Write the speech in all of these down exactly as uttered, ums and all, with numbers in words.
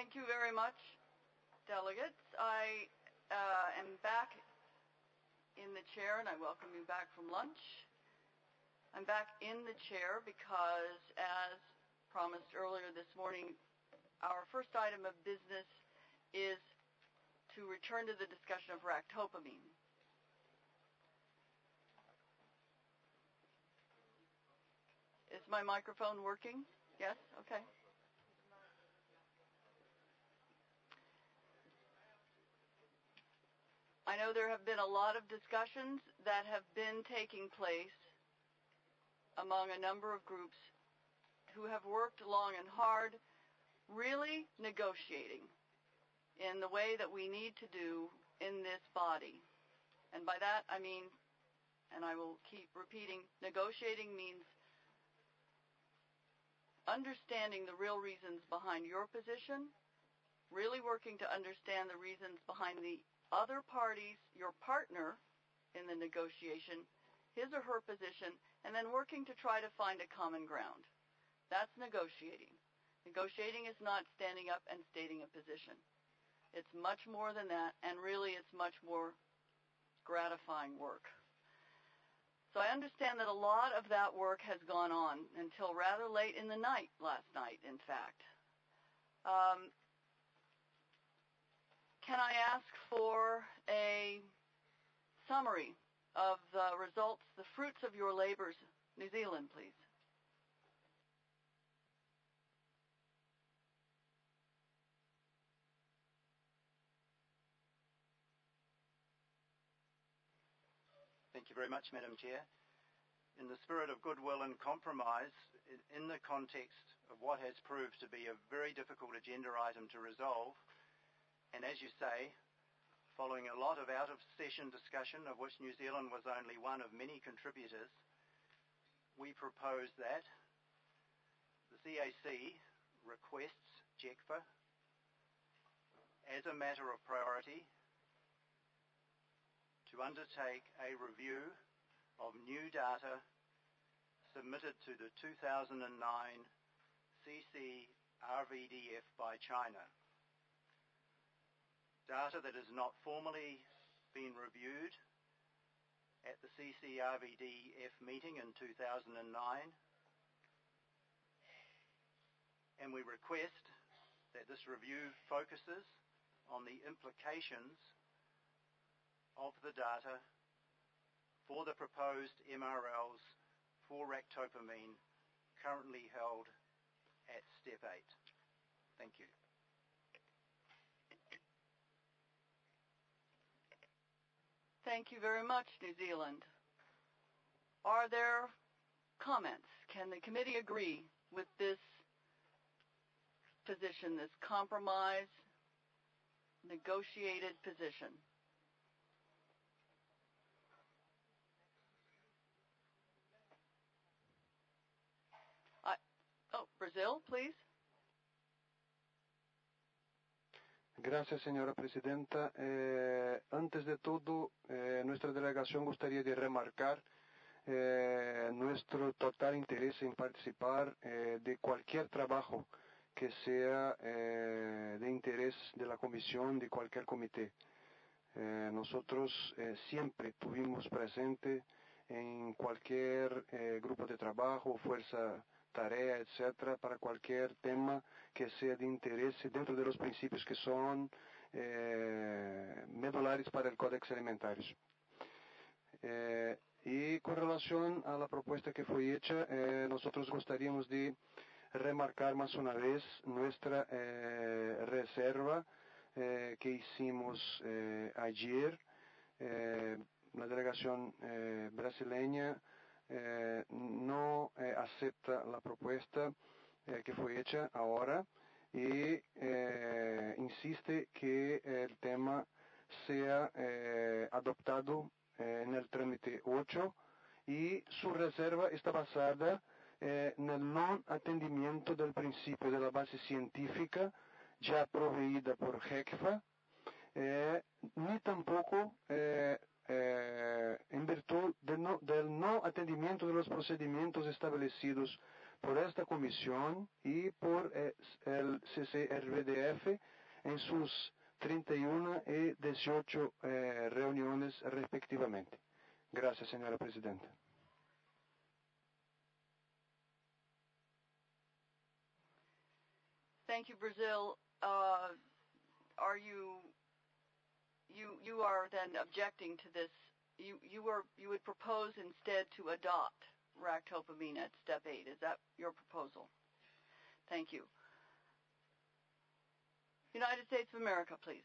Thank you very much, delegates. I uh, am back in the chair, and I welcome you back from lunch. I'm back in the chair because, as promised earlier this morning, our first item of business is to return to the discussion of ractopamine. Is my microphone working? Yes? Okay. I know there have been a lot of discussions that have been taking place among a number of groups who have worked long and hard, really negotiating in the way that we need to do in this body. And by that I mean, and I will keep repeating, negotiating means understanding the real reasons behind your position, really working to understand the reasons behind the other parties, your partner in the negotiation, his or her position, and then working to try to find a common ground. That's negotiating. Negotiating is not standing up and stating a position. It's much more than that, and really it's much more gratifying work. So I understand that a lot of that work has gone on until rather late in the night, last night, in fact. Um, can I ask for a summary of the results, the fruits of your labors? New Zealand, please. Thank you very much, Madam Chair. In the spirit of goodwill and compromise, in the context of what has proved to be a very difficult agenda item to resolve, and as you say, following a lot of out-of-session discussion, of which New Zealand was only one of many contributors, we propose that the C A C requests J E C F A, as a matter of priority, to undertake a review of new data submitted to the two thousand nine C C R V D F by China. Data that has not formally been reviewed at the C C R V D F meeting in two thousand nine, and we request that this review focuses on the implications of the data for the proposed M R Ls for ractopamine currently held at step eight. Thank you. Thank you very much, New Zealand. Are there comments? Can the committee agree with this position, this compromise, negotiated position? I, oh, Brazil, please. Gracias, señora presidenta. Eh, antes de todo, eh, nuestra delegación gustaría de remarcar eh, nuestro total interés en participar eh, de cualquier trabajo que sea eh, de interés de la comisión, de cualquier comité. Eh, nosotros eh, siempre tuvimos presente en cualquier eh, grupo de trabajo, fuerza, tarea, etcétera, para cualquier tema que sea de interés dentro de los principios que son eh, medulares para el Códex Alimentarios. Eh, y con relación a la propuesta que fue hecha, eh, nosotros gustaríamos de remarcar más una vez nuestra eh, reserva eh, que hicimos eh, ayer. Eh, la delegación eh, brasileña Eh, no eh, acepta la propuesta eh, que fue hecha ahora y eh, insiste que el tema sea eh, adoptado eh, en el trámite ocho, y su reserva está basada eh, en el no atendimiento del principio de la base científica ya proveída por J E C F A, eh, ni tampoco eh, Eh, en virtud del no, del no atendimiento de los procedimientos establecidos por esta comisión y por eh, el C C R V D F en sus treinta y uno y dieciocho eh, reuniones respectivamente. Gracias, señora Presidenta. Thank you, Brazil. Uh, are you you you are then objecting to this? You you were you would propose instead to adopt ractopamine at step eight. Is that your proposal? Thank you. United States of America, please.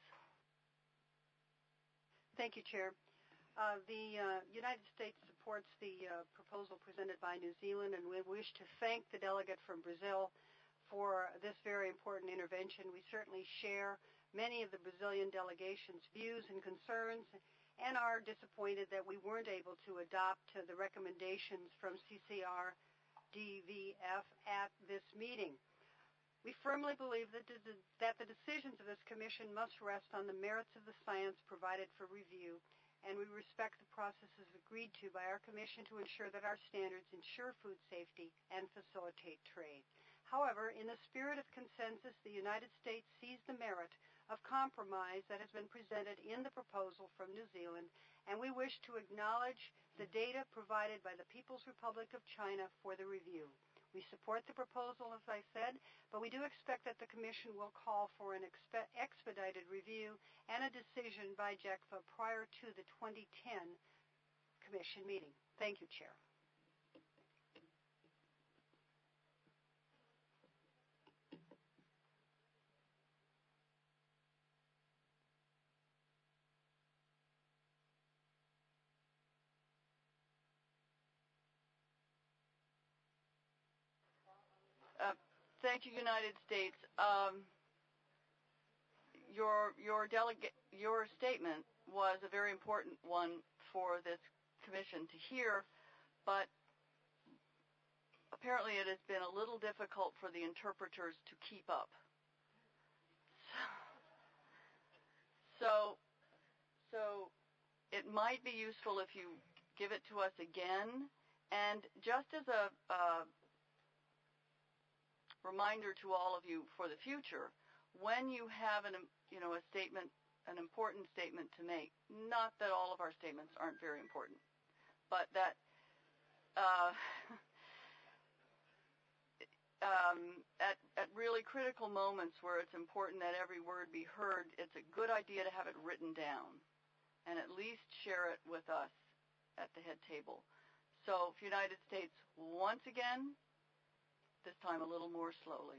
Thank you, Chair. Uh, the uh, United States supports the uh, proposal presented by New Zealand, and we wish to thank the delegate from Brazil for this very important intervention. We certainly share many of the Brazilian delegation's views and concerns and are disappointed that we weren't able to adopt uh, the recommendations from C C R D V F at this meeting. We firmly believe that the, that the decisions of this commission must rest on the merits of the science provided for review, and we respect the processes agreed to by our commission to ensure that our standards ensure food safety and facilitate trade. However, in the spirit of consensus, the United States sees the merit of compromise that has been presented in the proposal from New Zealand, and we wish to acknowledge the data provided by the People's Republic of China for the review. We support the proposal, as I said, but we do expect that the Commission will call for an expe- expedited review and a decision by J E C F A prior to the twenty ten Commission meeting. Thank you, Chair. Uh, thank you, United States. Um, your your delegate your statement was a very important one for this commission to hear, but apparently it has been a little difficult for the interpreters to keep up. So, so it might be useful if you give it to us again, and just as a uh, reminder to all of you for the future, when you have an, you know, a statement, an important statement to make, not that all of our statements aren't very important, but that uh, um, at, at really critical moments where it's important that every word be heard, it's a good idea to have it written down and at least share it with us at the head table. So, United States, once again, this time a little more slowly.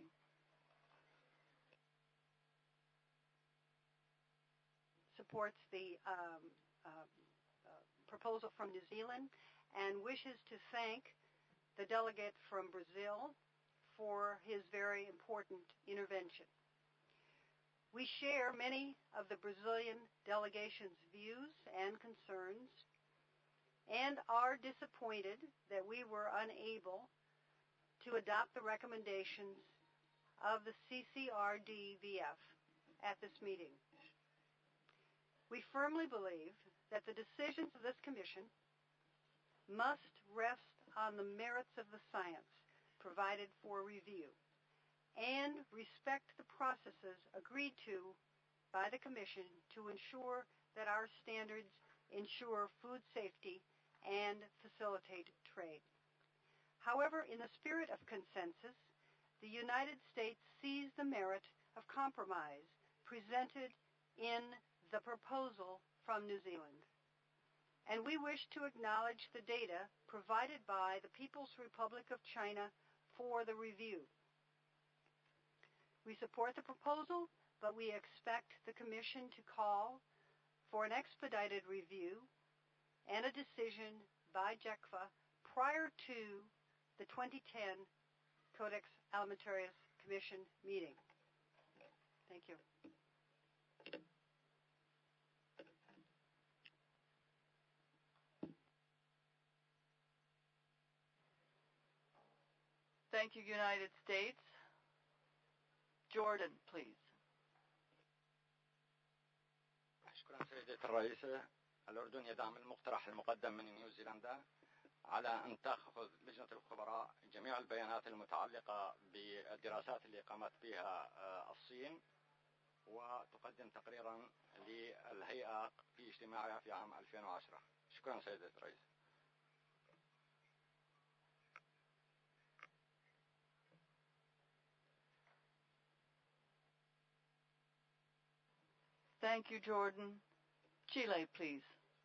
Supports the um, uh, uh, proposal from New Zealand and wishes to thank the delegate from Brazil for his very important intervention. We share many of the Brazilian delegation's views and concerns and are disappointed that we were unable to adopt the recommendations of the C C R D V F at this meeting. We firmly believe that the decisions of this commission must rest on the merits of the science provided for review and respect the processes agreed to by the commission to ensure that our standards ensure food safety and facilitate trade. However, in the spirit of consensus, the United States sees the merit of compromise presented in the proposal from New Zealand. And we wish to acknowledge the data provided by the People's Republic of China for the review. We support the proposal, but we expect the Commission to call for an expedited review and a decision by J E C F A prior to the twenty ten Codex Alimentarius Commission meeting. Thank you. Thank you, United States. Jordan, please. شكرا سيدة الرئيسة. الأردن يدعم المقترح المقدم من نيوزيلندا على أن تأخذ لجنة الخبراء جميع البيانات المتعلقة بالدراسات اللي قامت بها الصين وتقدم تقريرا للهيئة في اجتماعها في عام ألفين وعشرة. شكرا سيدة الرئيس. Thank you, Jordan. Chile, please.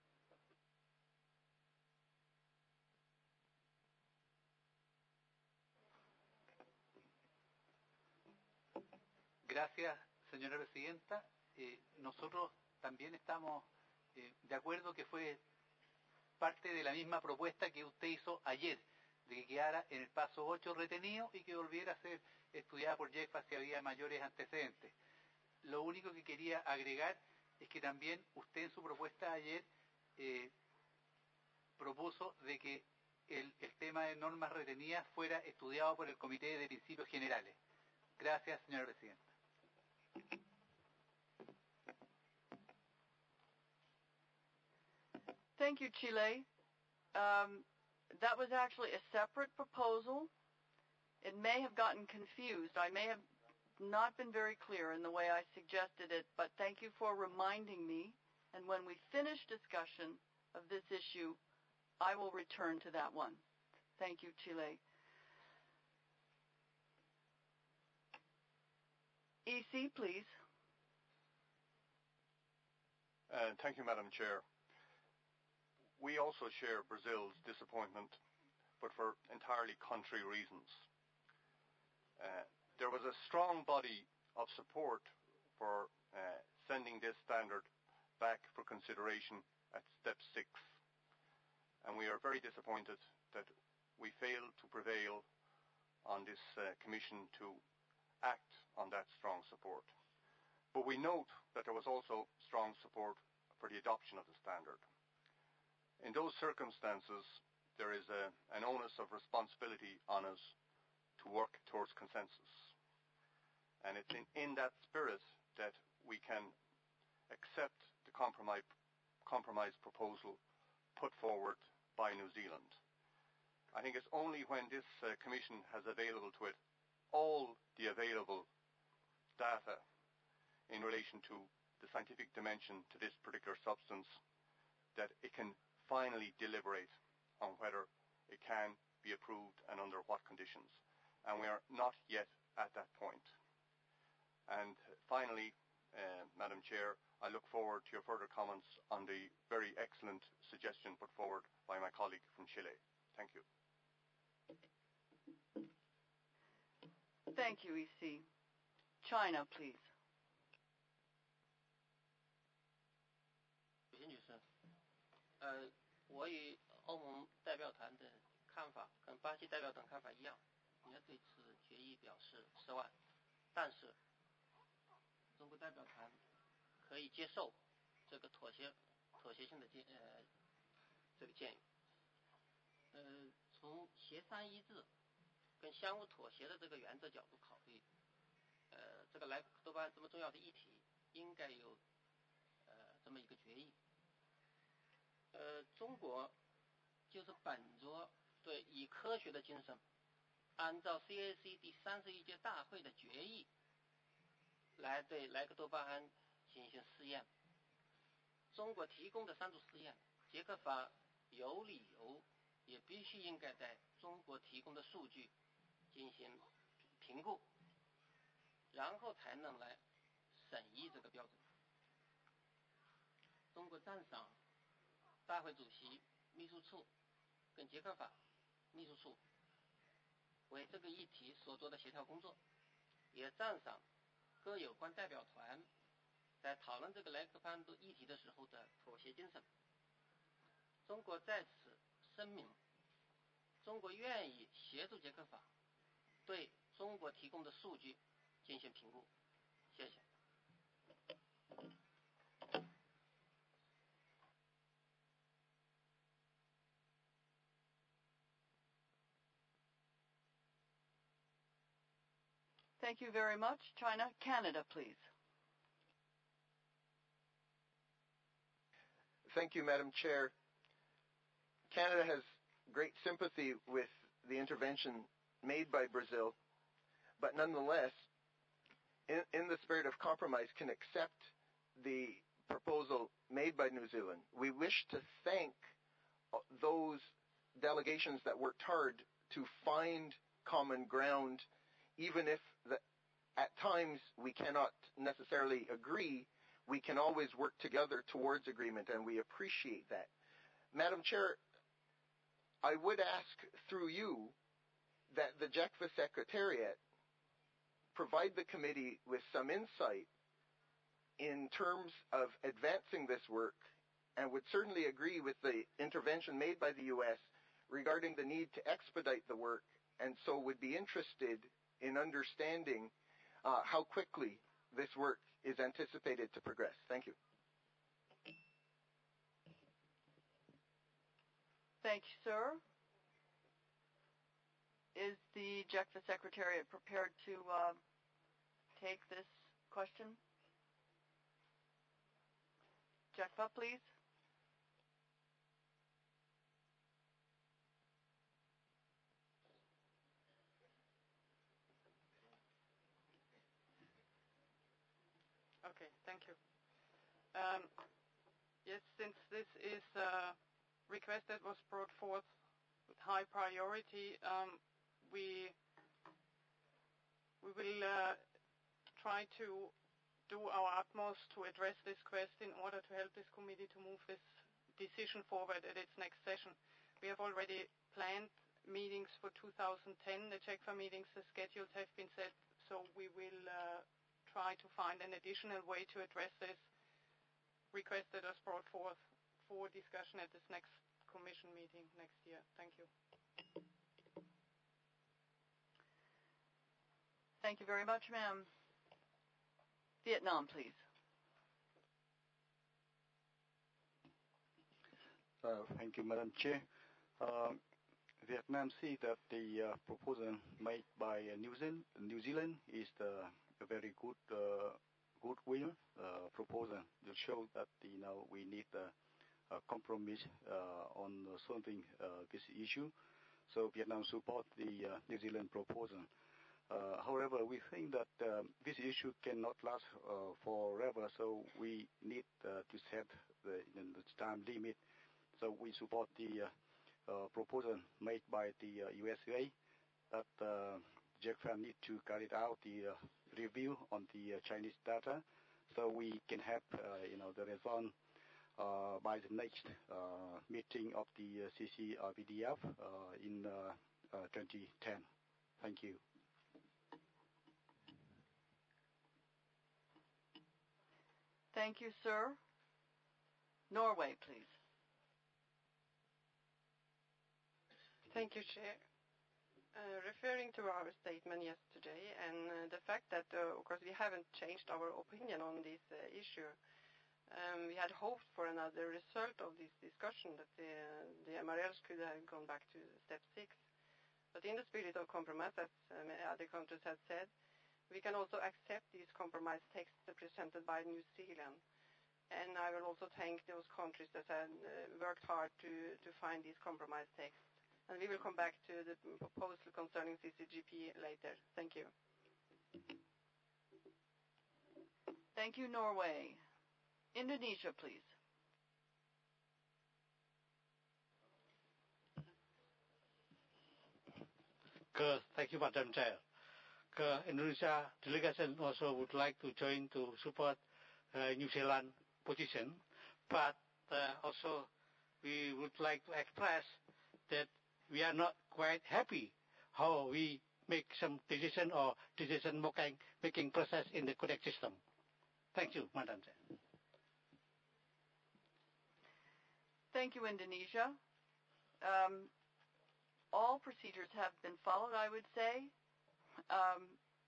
Gracias, señora presidenta. Eh, nosotros también estamos eh, de acuerdo que fue parte de la misma propuesta que usted hizo ayer, de que quedara en el paso ocho retenido y que volviera a ser estudiada por JECFA si había mayores antecedentes. Lo único que quería agregar es que también usted en su propuesta ayer eh, propuso de que el, el tema de normas retenidas fuera estudiado por el Comité de Principios Generales. Gracias, señora presidenta. Thank you, Chile. Um, that was actually a separate proposal. It may have gotten confused. I may have not been very clear in the way I suggested it, but thank you for reminding me. And when we finish discussion of this issue, I will return to that one. Thank you, Chile. E C, please. Uh, thank you, Madam Chair. We also share Brazil's disappointment, but for entirely contrary reasons. Uh, there was a strong body of support for uh, sending this standard back for consideration at step six. And we are very disappointed that we failed to prevail on this uh, commission to act on that strong support. But we note that there was also strong support for the adoption of the standard. In those circumstances, there is a, an onus of responsibility on us to work towards consensus. And it's in, in that spirit that we can accept the compromise, compromise proposal put forward by New Zealand. I think it's only when this uh, Commission has available to it all the available data in relation to the scientific dimension to this particular substance that it can finally deliberate on whether it can be approved and under what conditions. And we are not yet at that point. And finally, uh, Madam Chair, I look forward to your further comments on the very excellent suggestion put forward by my colleague from Chile. Thank you. Thank you, E C. China, please. 李女士，呃，我与欧盟代表团的看法跟巴西代表团看法一样，也对此决议表示失望。但是，中国代表团可以接受这个妥协、妥协性的建呃这个建议。呃，从协商一致跟相互妥协的这个原则角度考虑，呃，这个莱克多巴胺这么重要的议题，应该有呃这么一个决议。呃，中国就是本着对以科学的精神，按照 C A C 第三十一届大会的决议，来对莱克多巴胺进行试验。中国提供的三组试验，捷克法有理由，也必须应该在中国提供的数据进行评估，然后才能来审议这个标准。中国赞赏大会主席、秘书处跟捷克法秘书处为这个议题所做的协调工作，也赞赏各有关代表团在讨论这个莱克多巴胺议题的时候的妥协精神。中国在此声明，中国愿意协助捷克法对中国提供的数据进行评估。谢谢。 Thank you very much. China, Canada, please. Thank you, Madam Chair. Canada has great sympathy with the intervention made by Brazil, but nonetheless, in, in the spirit of compromise, can accept the proposal made by New Zealand. We wish to thank those delegations that worked hard to find common ground, even if the, at times we cannot necessarily agree, we can always work together towards agreement, and we appreciate that. Madam Chair, I would ask through you that the J E C F A Secretariat provide the committee with some insight in terms of advancing this work, and would certainly agree with the intervention made by the U S regarding the need to expedite the work, and so would be interested in understanding uh, how quickly this work is anticipated to progress. Thank you. Thank you, sir. Is the J E C F A Secretariat prepared to uh, take this question? J E C F A, please. Okay, thank you. Um, yes, since this is a request that was brought forth with high priority, um, we we will uh, try to do our utmost to address this quest in order to help this committee to move this decision forward at its next session. We have already planned meetings for two thousand ten. The J E C F A meetings, the schedules have been set, so we will uh, try to find an additional way to address this request that was brought forth for discussion at this next Commission meeting next year. Thank you. Thank you very much, ma'am. Vietnam, please. Uh, thank you, Madam Chair. Uh, Vietnam sees that the uh, proposal made by uh, New Zealand, New Zealand is the, a very good uh, goodwill uh, proposal to show that you know we need a, a compromise uh, on solving uh, this issue. So Vietnam supports the uh, New Zealand proposal. Uh, however, we think that um, this issue cannot last uh, forever, so we need uh, to set the, you know, the time limit. So we support the uh, uh, proposal made by the uh, U S A that uh, J E C F A need to carry out the uh, review on the uh, Chinese data, so we can have uh, you know the result uh, by the next uh, meeting of the uh, C C R B D F uh, in uh, uh, twenty ten. Thank you. Thank you, sir. Norway, please. Thank you, Chair. Uh, referring to our statement yesterday and uh, the fact that, uh, of course, we haven't changed our opinion on this uh, issue. Um, we had hoped for another result of this discussion, that the, the M R Ls could have gone back to step six. But in the spirit of compromise, as um, other countries have said, we can also accept these compromise texts presented by New Zealand. And I will also thank those countries that have uh, worked hard to, to find these compromise texts. And we will come back to the proposal concerning C C G P later. Thank you. Thank you, Norway. Indonesia, please. Thank you, Madam Chair. Indonesia delegation also would like to join to support uh, New Zealand position, but uh, also we would like to express that we are not quite happy how we make some decision or decision making making process in the Codex system. Thank you, Madam Chair. Thank you, Indonesia. Um, all procedures have been followed, I would say. Um,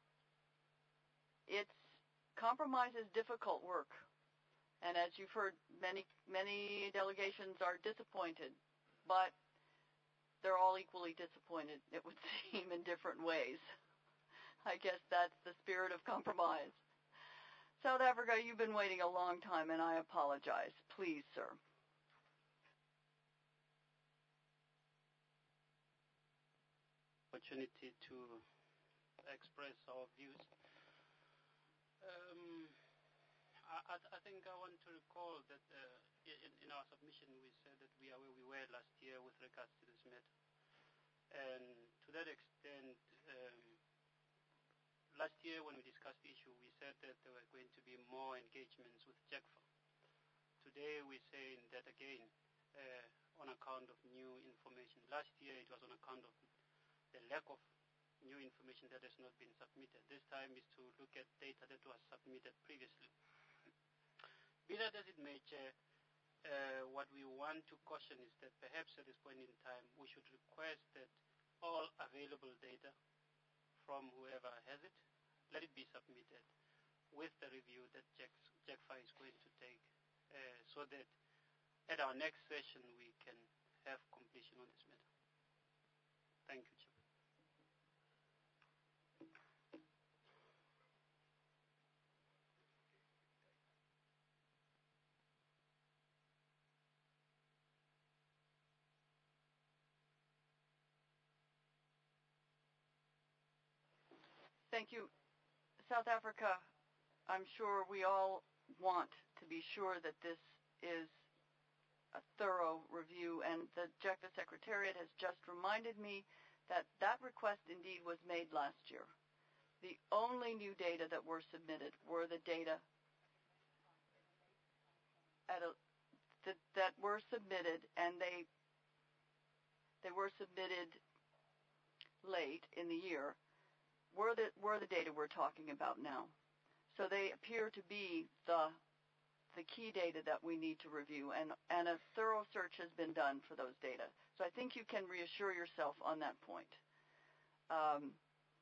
it's compromise is difficult work, and as you've heard, many many delegations are disappointed, but they're all equally disappointed, it would seem, in different ways. I guess that's the spirit of compromise. South Africa, you've been waiting a long time, and I apologize. Please, sir. opportunity to express our views. Um, I, I think I want to recall that uh, in, in our submission we said that we are where we were last year with regards to this matter. And to that extent, um, last year when we discussed the issue, we said that there were going to be more engagements with JECFA. Today we're saying that again, uh, on account of new information. Last year it was on account of the lack of new information that has not been submitted. This time is to look at data that was submitted previously. Be that as it may, Chair, uh, what we want to caution is that perhaps at this point in time we should request that all available data from whoever has it, let it be submitted with the review that JECFA is going to take, uh, so that at our next session we can have completion on this matter. Thank you, Chair. Thank you. South Africa, I'm sure we all want to be sure that this is a thorough review, and the JECFA Secretariat has just reminded me that that request indeed was made last year. The only new data that were submitted were the data at a, that, that were submitted, and they they were submitted late in the year. Were the, were the data we're talking about now. So they appear to be the, the key data that we need to review, and, and a thorough search has been done for those data. So I think you can reassure yourself on that point. Um,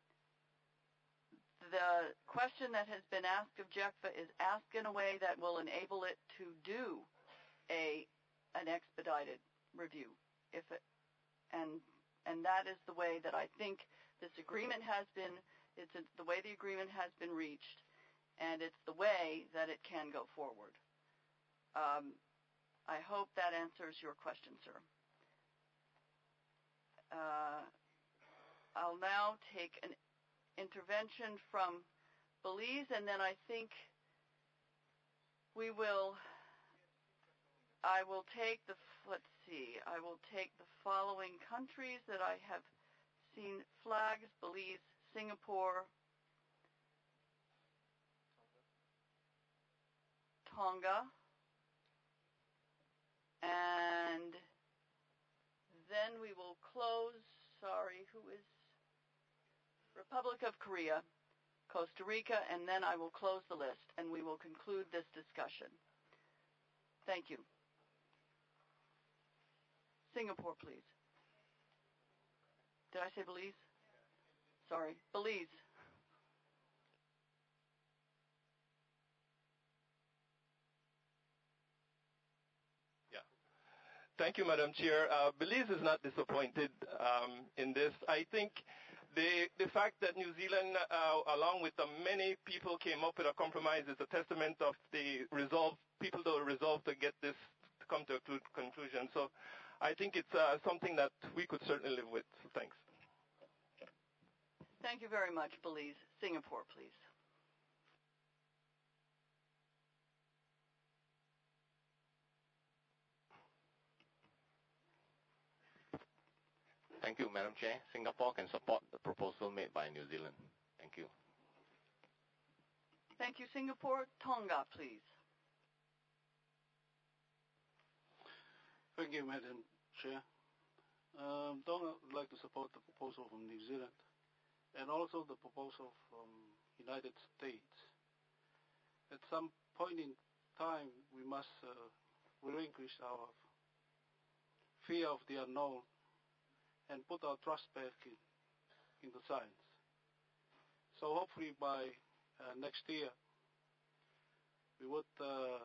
the question that has been asked of JECFA is asked in a way that will enable it to do a, an expedited review. If it, and, and that is the way that I think this agreement has been, it's a, the way the agreement has been reached, and it's the way that it can go forward. Um, I hope that answers your question, sir. Uh, I'll now take an intervention from Belize, and then I think we will, I will take the, let's see, I will take the following countries that I have seen flags: Belize, Singapore, Tonga, and then we will close, sorry, who is Republic of Korea, Costa Rica, and then I will close the list and we will conclude this discussion. Thank you. Singapore, please. Did I say Belize? Sorry, Belize. Yeah. Thank you, Madam Chair. Uh, Belize is not disappointed um, in this. I think the the fact that New Zealand, uh, along with the many people, came up with a compromise is a testament of the resolve, people that are resolved to get this to come to a conclusion. So I think it's uh, something that we could certainly live with. Thanks. Thank you very much, Belize. Singapore, please. Thank you, Madam Chair. Singapore can support the proposal made by New Zealand. Thank you. Thank you, Singapore. Tonga, please. Thank you, Madam Chair. Um, Tonga would like to support the proposal from New Zealand and also the proposal from United States. At some point in time, we must uh, relinquish our fear of the unknown and put our trust back in, in the science. So hopefully by uh, next year, we would uh,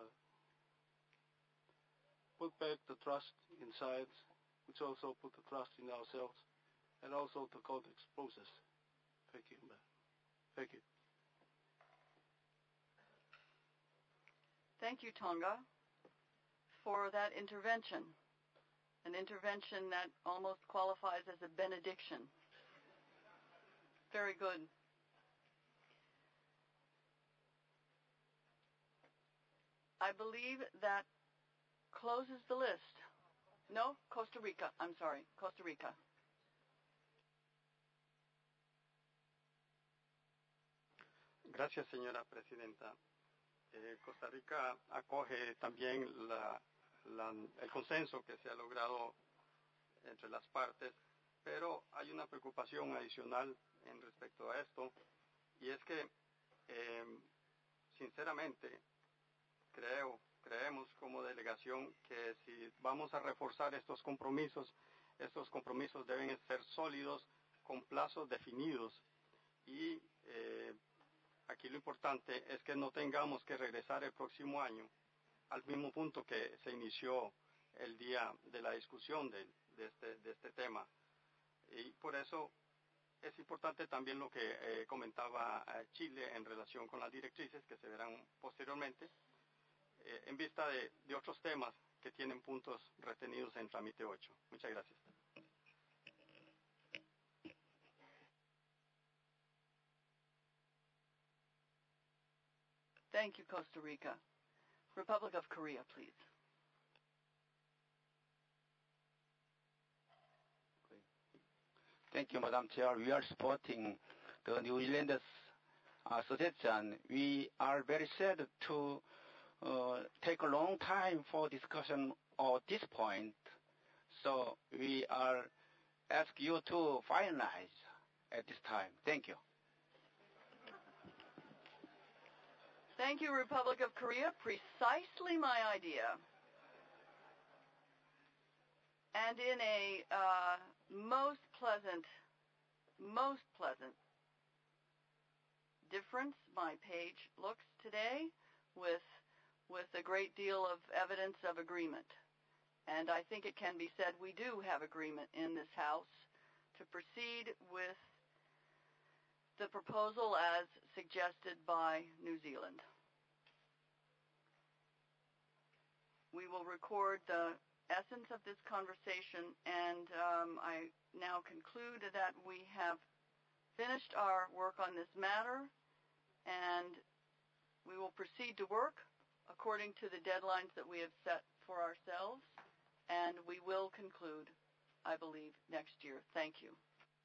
put back the trust in science, which also put the trust in ourselves, and also the Codex process. Thank you, ma'am. Thank you. Thank you, Tonga, for that intervention, an intervention that almost qualifies as a benediction. Very good. I believe that closes the list. No, Costa Rica. I'm sorry, Costa Rica. Gracias, señora presidenta. Eh, Costa Rica acoge también la, la, el consenso que se ha logrado entre las partes, pero hay una preocupación adicional en respecto a esto, y es que, eh, sinceramente, creo, creemos como delegación que si vamos a reforzar estos compromisos, estos compromisos deben ser sólidos, con plazos definidos, y eh, aquí lo importante es que no tengamos que regresar el próximo año al mismo punto que se inició el día de la discusión de, de, este, de este tema. Y por eso es importante también lo que eh, comentaba eh, Chile en relación con las directrices que se verán posteriormente, eh, en vista de, de otros temas que tienen puntos retenidos en trámite ocho. Muchas gracias. Thank you, Costa Rica. Republic of Korea, please. Thank you, Madam Chair. We are supporting the New Zealand's uh, suggestion. We are very sad to uh, take a long time for discussion on this point. So we are ask you to finalize at this time. Thank you. Thank you, Republic of Korea. Precisely my idea. And in a uh, most pleasant, most pleasant difference, my page looks today with, with a great deal of evidence of agreement. And I think it can be said we do have agreement in this House to proceed with the proposal as suggested by New Zealand. We will record the essence of this conversation, and um, I now conclude that we have finished our work on this matter, and we will proceed to work according to the deadlines that we have set for ourselves, and we will conclude, I believe, next year. Thank you.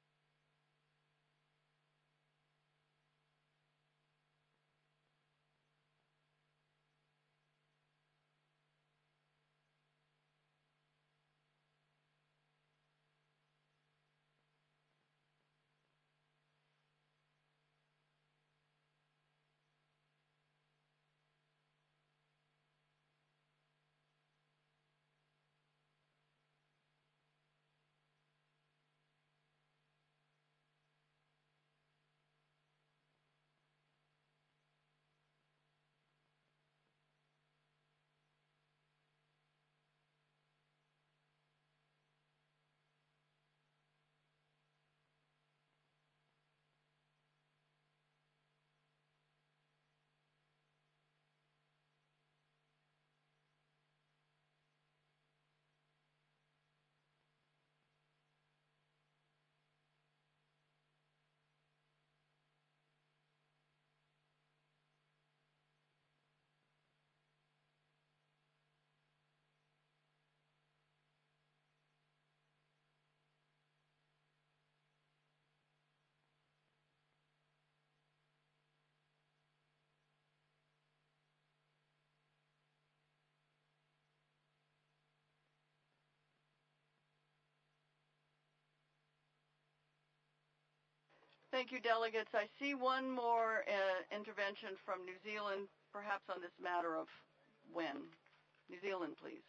Thank you, delegates. I see one more uh, intervention from New Zealand, perhaps on this matter of when. New Zealand, please.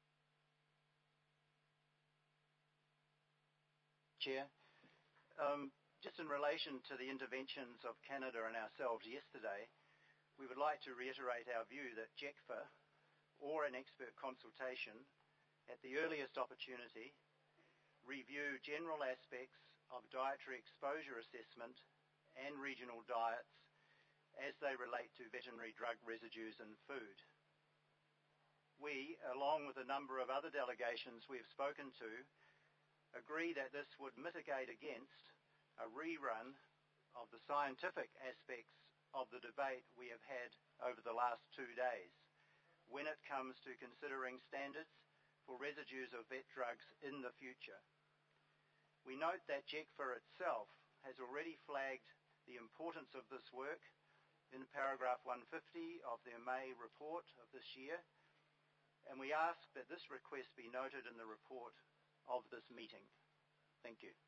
Chair, um, just in relation to the interventions of Canada and ourselves yesterday, we would like to reiterate our view that J E C F A or an expert consultation at the earliest opportunity review general aspects of dietary exposure assessment and regional diets as they relate to veterinary drug residues in food. We, along with a number of other delegations we have spoken to, agree that this would mitigate against a rerun of the scientific aspects of the debate we have had over the last two days when it comes to considering standards for residues of vet drugs in the future. We note that J E C F A itself has already flagged the importance of this work in paragraph one fifty of their May report of this year, and we ask that this request be noted in the report of this meeting. Thank you.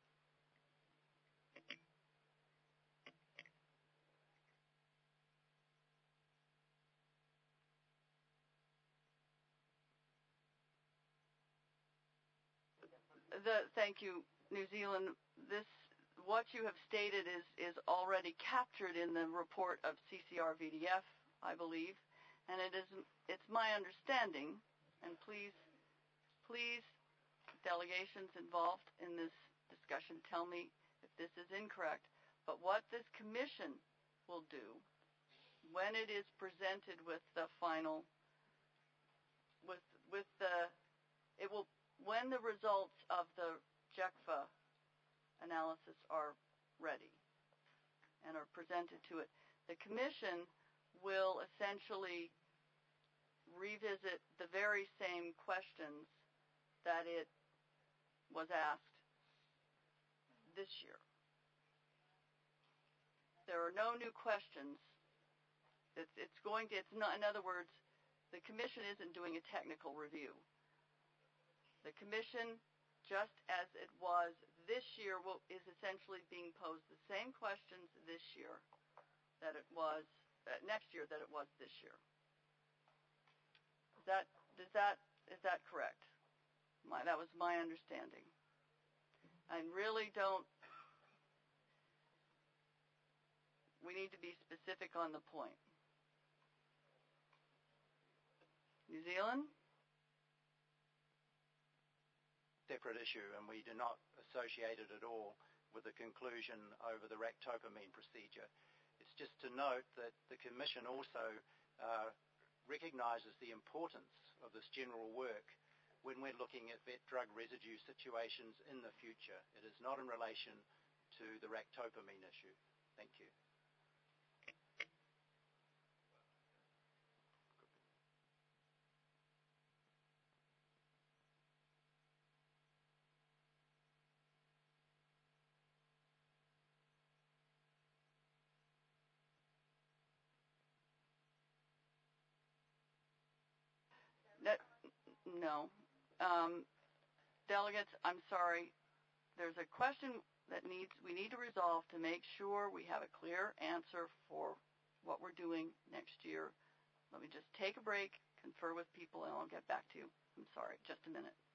The, thank you, New Zealand. This, what you have stated is, is already captured in the report of C C R V D F, I believe, and it is, it's my understanding, and please, please, delegations involved in this discussion, tell me if this is incorrect, but what this commission will do when it is presented with the final, with, with the, it will, when the results of the J E C F A analysis are ready and are presented to it, the commission will essentially revisit the very same questions that it was asked this year. There are no new questions. It's, it's going to, it's not, in other words, the commission isn't doing a technical review. The commission, just as it was this year, will, is essentially being posed the same questions this year that it was, uh, next year that it was this year. Is that, does that, is that correct? My, that was my understanding. I really don't, we need to be specific on the point. New Zealand? Separate issue, and we do not associate it at all with the conclusion over the ractopamine procedure. It's just to note that the Commission also uh, recognises the importance of this general work when we're looking at vet drug residue situations in the future. It is not in relation to the ractopamine issue. Thank you. That, no. Um, delegates, I'm sorry. There's a question that needs, we need to resolve to make sure we have a clear answer for what we're doing next year. Let me just take a break, confer with people, and I'll get back to you. I'm sorry, just a minute.